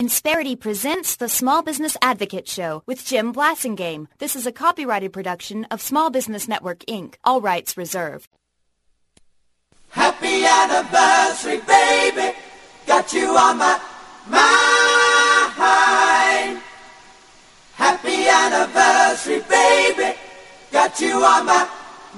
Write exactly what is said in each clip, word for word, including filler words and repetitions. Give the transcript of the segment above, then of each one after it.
Insperity presents the Small Business Advocate Show with Jim Blasingame. This is a copyrighted production of Small Business Network, Incorporated. All rights reserved. Happy anniversary, baby. Got you on my mind. Happy anniversary, baby. Got you on my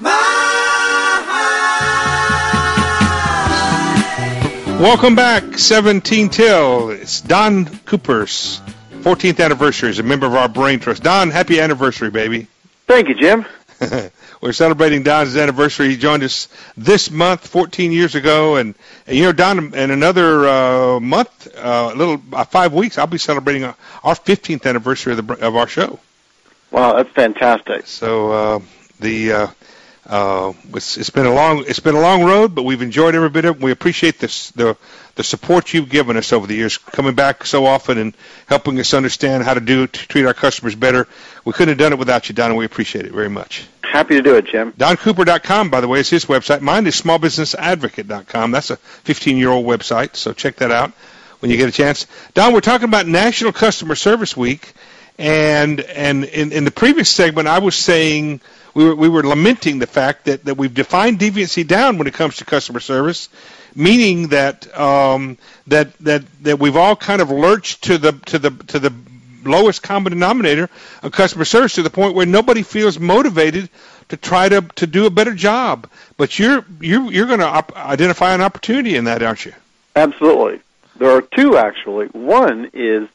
mind. Welcome back, seventeen till. It's Don Cooper's fourteenth anniversary as a member of our Brain Trust. Don, happy anniversary, baby. Thank you, Jim. We're celebrating Don's anniversary. He joined us this month, fourteen years ago, and, and you know, Don, in another uh, month, uh, a little uh, five weeks, I'll be celebrating our, our fifteenth anniversary of, the, of our show. Wow, that's fantastic. So uh, the uh, uh, it's, it's been a long it's been a long road, but we've enjoyed every bit of it. We appreciate this the the support you've given us over the years, coming back so often and helping us understand how to do to treat our customers better. We couldn't have done it without you, Don, and we appreciate it very much. Happy to do it, Jim. Don Cooper dot com, by the way, is his website. Mine is Small Business Advocate dot com. That's a fifteen-year-old website, so check that out when you get a chance. Don, we're talking about National Customer Service Week, and and in, in the previous segment, I was saying we were we were lamenting the fact that, that we've defined deviancy down when it comes to customer service, meaning that um, that that that we've all kind of lurched to the to the to the lowest common denominator of customer service to the point where nobody feels motivated to try to, to do a better job. But you're you're you're going to op- identify an opportunity in that, aren't you? Absolutely. There are two, actually. One is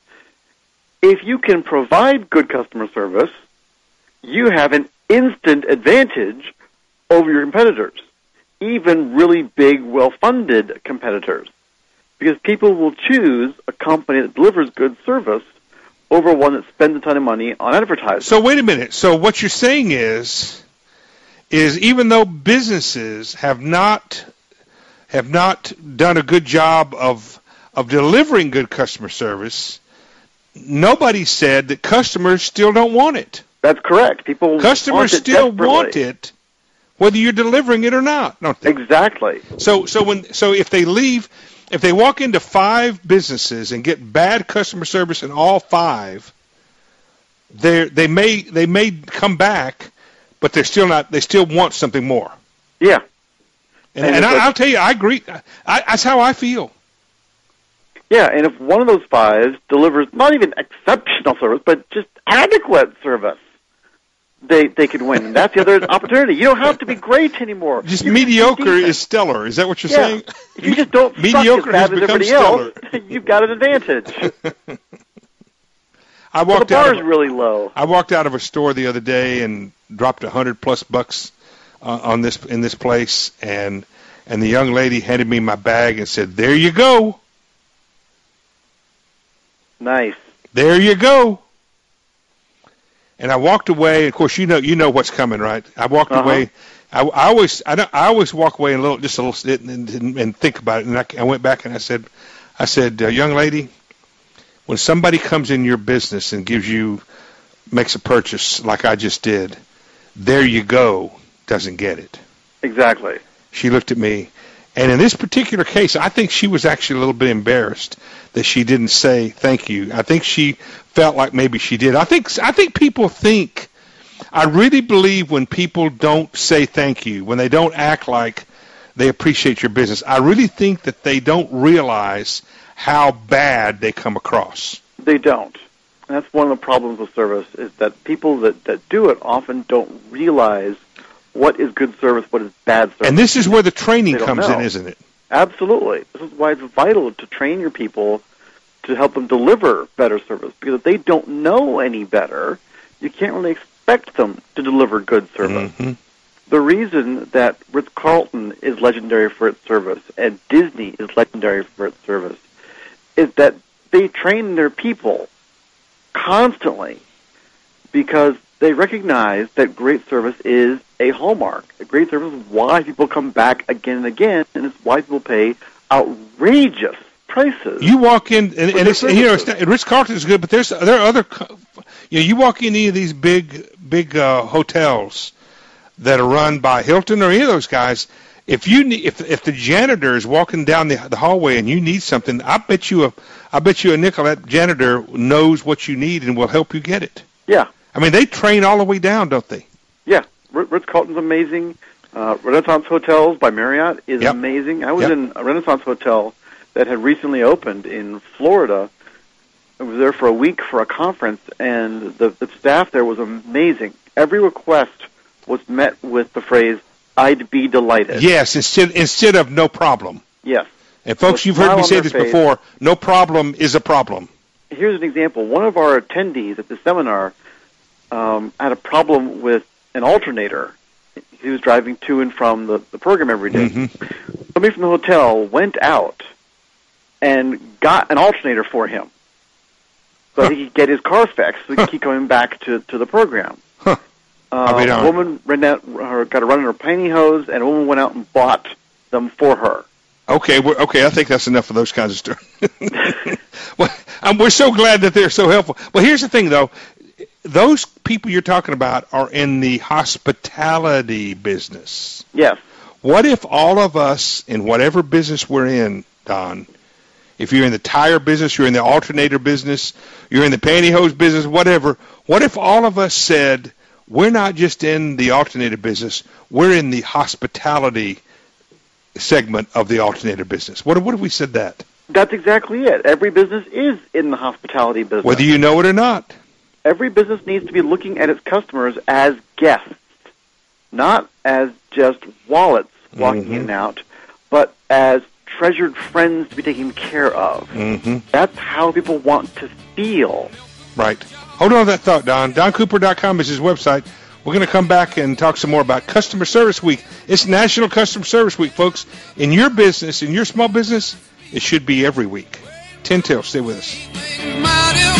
if you can provide good customer service, you have an instant advantage over your competitors, even really big, well-funded competitors, because people will choose a company that delivers good service over one that spends a ton of money on advertising. So wait a minute. So what you're saying is, is even though businesses have not have not done a good job of of delivering good customer service, nobody said that customers still don't want it. That's correct. People customers want it still desperately. want it, whether you're delivering it or not, don't they? Exactly. So so when so if they leave. If they walk into five businesses and get bad customer service in all five, they they may they may come back, but they're still not. They still want something more. Yeah, and, and, and I, like, I'll tell you, I agree. I, that's how I feel. Yeah, and if one of those five delivers not even exceptional service, but just adequate service, they they could win. And that's the other opportunity. You don't have to be great anymore. Just you mediocre is stellar. Is that what you're yeah. saying? If you just don't mediocre suck as bad has as become everybody stellar. else, you've got an advantage. I walked well, the out bar's of, really low. I walked out of a store the other day and dropped a hundred plus bucks uh, on this in this place, and and the young lady handed me my bag and said, "There you go." Nice. There you go. And I walked away. Of course, you know you know what's coming, right? I walked uh-huh. away. I, I always I, don't, I always walk away a little, just a little, and, and, and think about it. And I, I went back and I said, I said, uh, young lady, when somebody comes in your business and gives you, makes a purchase like I just did, there you go, doesn't get it. Exactly. She looked at me, and in this particular case, I think she was actually a little bit embarrassed that she didn't say thank you. I think she felt like maybe she did. I think I think people think, I really believe when people don't say thank you, when they don't act like they appreciate your business, I really think that they don't realize how bad they come across. They don't. And that's one of the problems with service, is that people that, that do it often don't realize what is good service, what is bad service. And this is where the training They don't comes know. in, isn't it? Absolutely. This is why it's vital to train your people to help them deliver better service. Because if they don't know any better, you can't really expect them to deliver good service. Mm-hmm. The reason that Ritz-Carlton is legendary for its service and Disney is legendary for its service is that they train their people constantly because they recognize that great service is a hallmark. A great service is why people come back again and again, and it's why people pay outrageous prices. You walk in, and, and it's, you know, it's not, Ritz-Carlton is good, but there's there are other, you know, you walk in any of these big big uh, hotels that are run by Hilton or any of those guys, If you need, if if the janitor is walking down the, the hallway and you need something, I bet you a I bet you a nickel that janitor knows what you need and will help you get it. Yeah. I mean, they train all the way down, don't they? Yeah. Ritz-Carlton's amazing. Uh, Renaissance Hotels by Marriott is yep. amazing. I was yep. in a Renaissance Hotel that had recently opened in Florida. I was there for a week for a conference, and the, the staff there was amazing. Every request was met with the phrase, "I'd be delighted." Yes, instead instead of "no problem." Yes. And folks, So you've heard me say this face. before, no problem is a problem. Here's an example. One of our attendees at the seminar um, had a problem with an alternator. He was driving to and from the, the program every day. Mm-hmm. Somebody from the hotel went out and got an alternator for him so huh. he could get his car fixed so he could keep coming back to, to the program. Huh. Uh, a woman ran out, her, got a run in her pantyhose, and a woman went out and bought them for her. Okay, we're, okay, I think that's enough of those kinds of stories. Well, um, we're so glad that they're so helpful. Well, here's the thing, though. Those people you're talking about are in the hospitality business. Yes. What if all of us, in whatever business we're in, Don, if you're in the tire business, you're in the alternator business, you're in the pantyhose business, whatever, what if all of us said, we're not just in the alternator business, we're in the hospitality segment of the alternator business? What, what if we said that? That's exactly it. Every business is in the hospitality business. Whether you know it or not. Every business needs to be looking at its customers as guests, not as just wallets walking mm-hmm. in and out, but as treasured friends to be taken care of. Mm-hmm. That's how people want to feel. Right. Hold on to that thought, Don. Don Cooper dot com is his website. We're going to come back and talk some more about Customer Service Week. It's National Customer Service Week, folks. In your business, in your small business, it should be every week. ten till. Stay with us.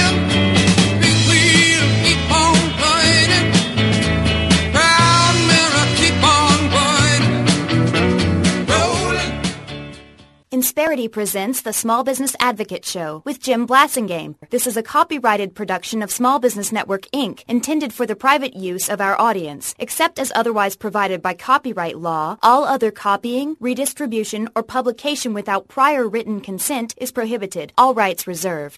Insperity presents the Small Business Advocate Show with Jim Blasingame. This is a copyrighted production of Small Business Network, Incorporated, intended for the private use of our audience. Except as otherwise provided by copyright law, all other copying, redistribution, or publication without prior written consent is prohibited. All rights reserved.